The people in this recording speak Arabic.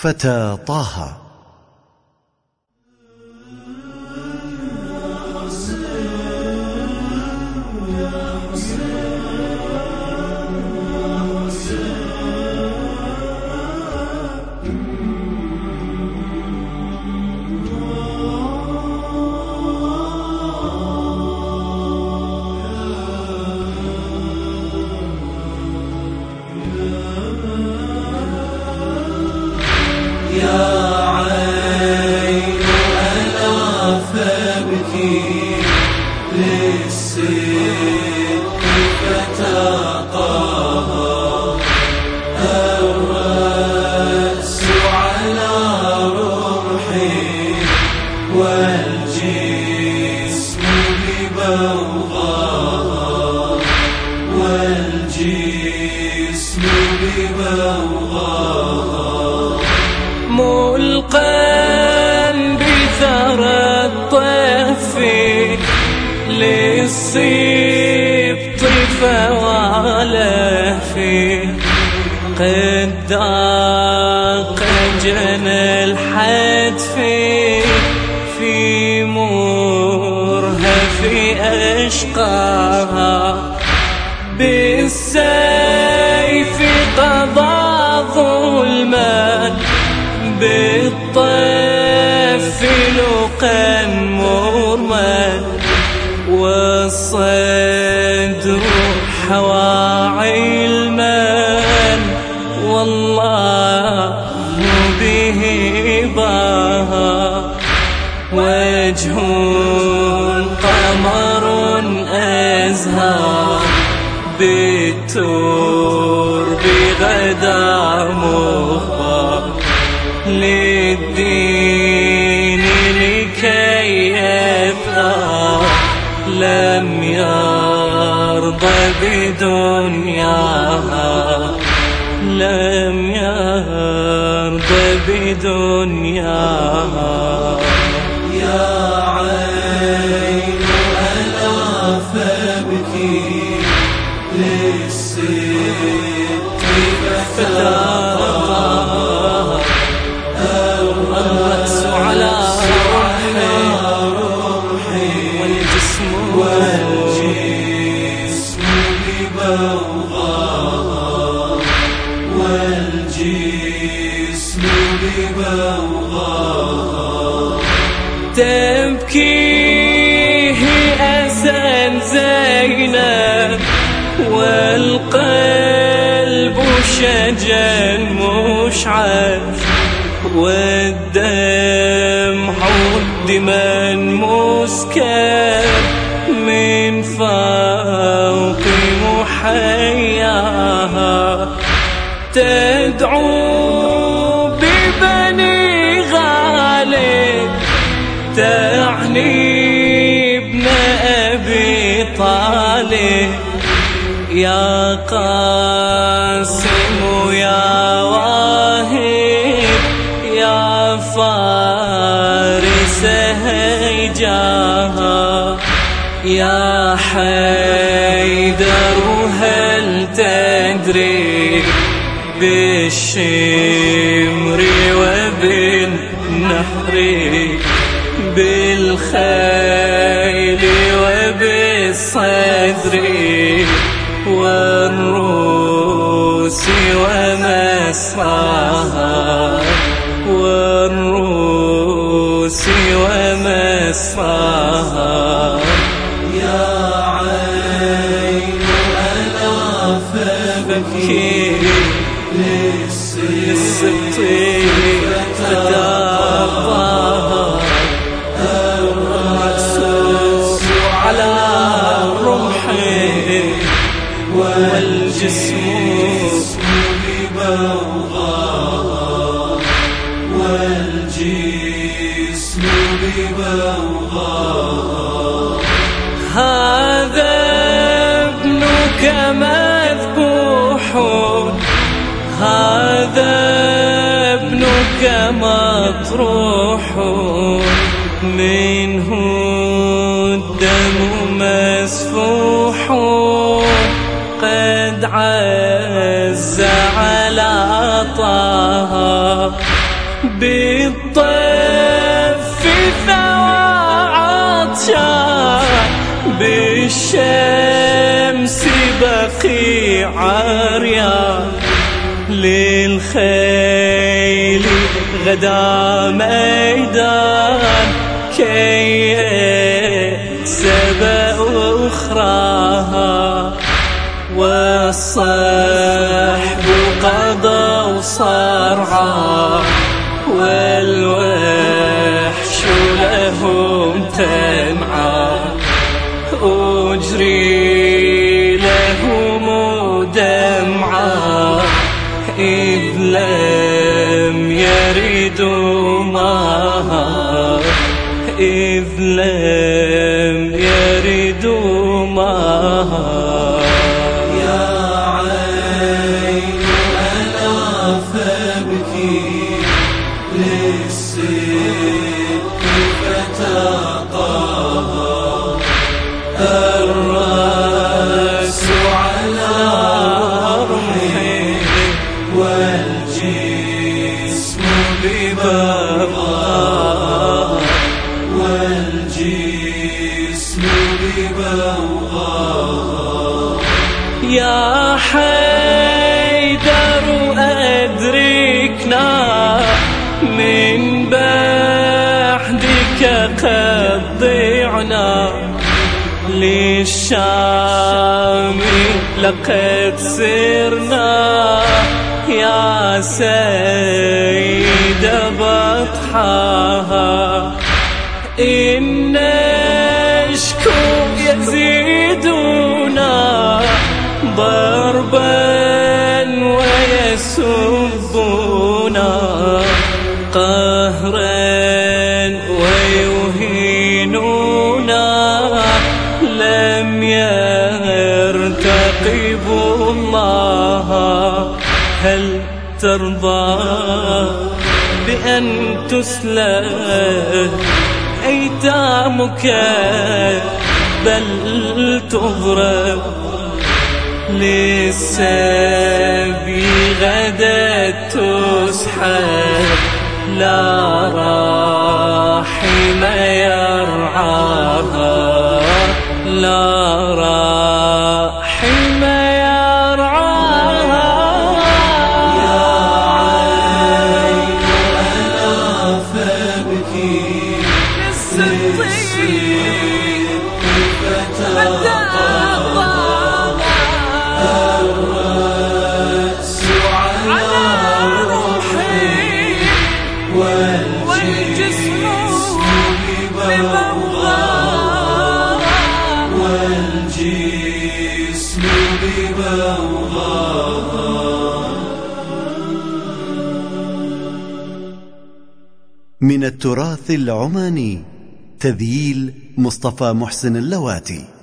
فتى طه. للصدق فتقاها الرأس على رمحي والجسم ببوغاها والجسم ببوغاها ملقا بثرى الطف للسبط فوالفي قد ضاق جنى الحتف في مرهف أشقاها بالسيف قضى ظلما بالطف لقا مرما والصدر حوى علما والله به باها وجه قمر أزهى بالترب غدا مخبر للدين لكي يبقى لم يرضى بدنياها لم يرضى بدنياها يا عين ألا فابكي للصدق فتقاها الرأس على رمحي والجسم ببوغاها والجسم ببوغاها تبكيه أسى زينب والقلب شجا مشعل والدمع دما مسكب من فوق محياها تدعو ببني غالب تعني ابن أبي طالب يا قاسم يا واهب يا فارس هيجاها يا حيدر هل تدري بالشمر وبالنحر بالخيل وبالصدر والروس ومسراها والروس ومسراها يا عين ألا فابكي للصدق فتقاها الرأس على رمحي والجسم ببوغاها والجسم ببوغاها هذا ابنك مذبوح هذا ابنك مطروح منه الدم مسفوح قد عز على طه بالطف ثوى عطشان، بالشمس بقي عريان، للخيل غدا ميدان كي سبأ أخراها، والصحب قضوا صرعا، والوحش لهم تمعا، أجري لهم دمعا، إذ لم يردوا معها، إذ لم يردوا معها. يا عين ألا فابكي للصدق فتقاها، الرأس على رمحه والجسم ببوغاه، والجسم ببوغاه. يا حيدر أدركنا من بعدك قد ضعنا، للشام لقد سرنا، يا سيد بطحاها، إن نشكو يزيدنا ضربا ويسبنا قهرا ويهيننا، لم يرتقبوا الله. هل ترضى بأن تسلب أيتامك بل تضرب، للسبي غدا تسحب، لا راحم يرعاها، لا راحم يرعاها. يا عين ألا فابكي للصدق فتقاها، الرأس على روحي والجسم ببوغاه، والجسم ببوغاه. من التراث العماني تذييل مصطفى محسن اللواتي.